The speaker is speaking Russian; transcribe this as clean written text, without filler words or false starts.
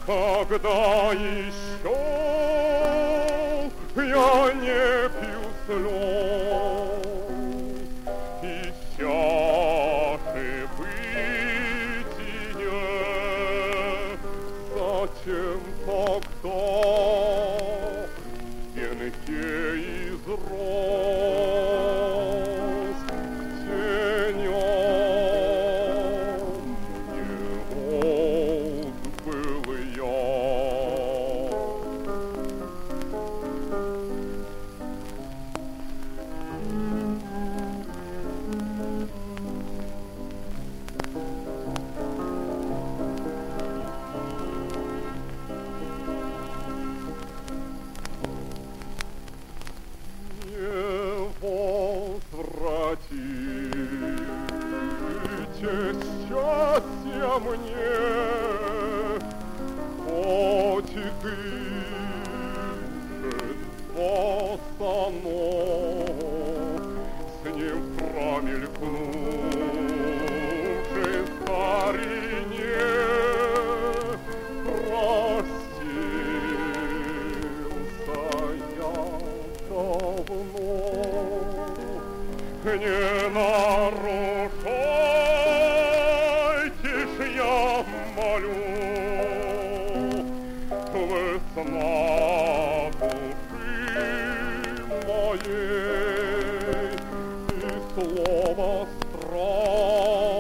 Когда еще я не пью слез, и чаши бытия, зачем тогда стенки из роз тенем мне отбыл я? Возвратите счастье мне, хоть и дышит босоног, с ним промелькнувший в старине простился я давно. Не нарушайте ж, я молю, весна души моей, и слово страстное